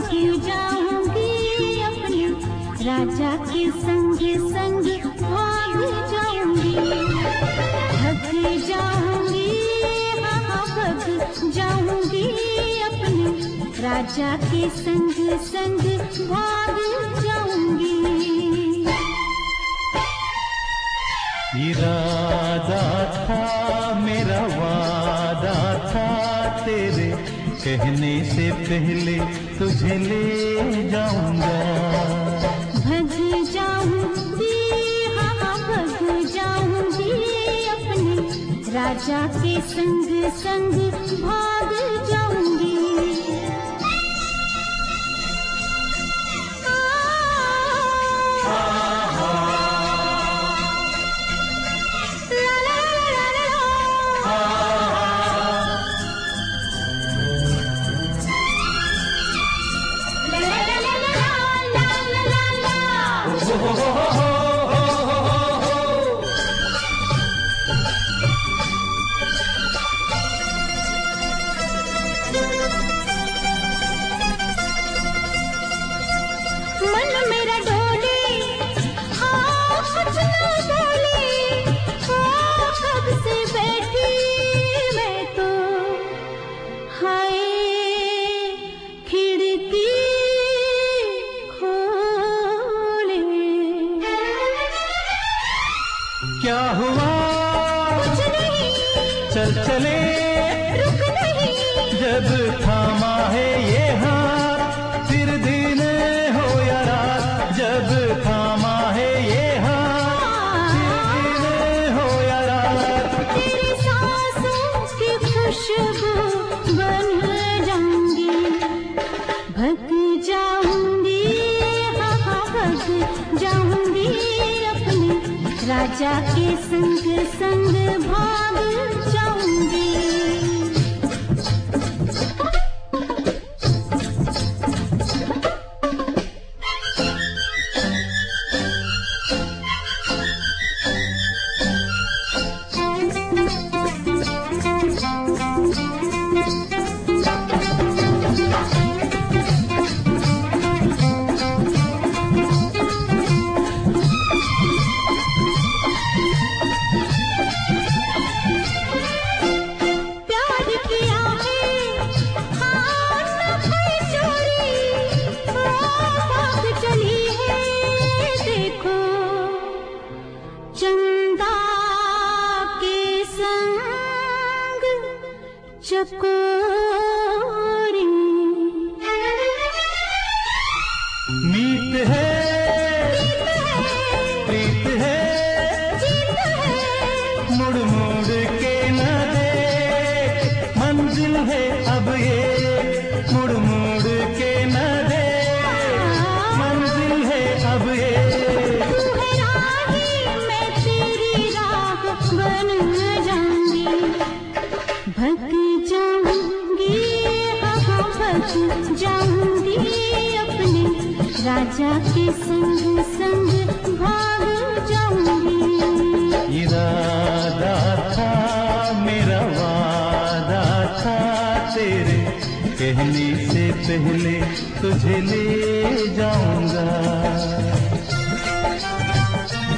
जाऊंगी अपने राजा के संग संग भाग जाऊंगी, भाग जाऊंगी, हाँ भाग जाऊंगी अपने राजा के संग संग भाग जाऊंगी। इरादा था मेरा वादा था तेरे कहने से पहले तुझे ले जाऊंगा, भग जाऊंगी, हाँ भग जाऊंगी अपने राजा के संग संग भाग जाऊंगी। मन मेरा डोले, हाँ कुछ न बोले, हाँ कब से बैठी मैं तो, हाय खिड़की खोले। क्या हुआ कुछ नहीं, चल चले रुक नहीं, जब थामा है ये हाथ फिर दिन हो या रात, जब थामा है ये हाथ फिर दिन हो या रात। तेरी सांसों की खुशबू बन जाऊंगी, भग जाऊंगी, हाँ हाँ भग जाऊंगी अपने राजा के संग संग भाग जाऊंगी। प्यार किया है, हाँ न कोई चोरी, भाग चली है देखो चंदा के संग चकोरी। मीत है प्रीत है मुड़ मुड़ के न देख, मंजिल है अब ये मुड़ मुड़ के न देख, मंजिल है अब ये। तू है राही, मैं तेरी राह बन जाऊंगी, भग जाऊंगी, हाँ हाँ भग जाऊंगी अपने राजा के संग संग भाग जाऊंगी। इरादा था मेरा वादा था तेरे कहने से पहले तुझे ले जाऊंगा।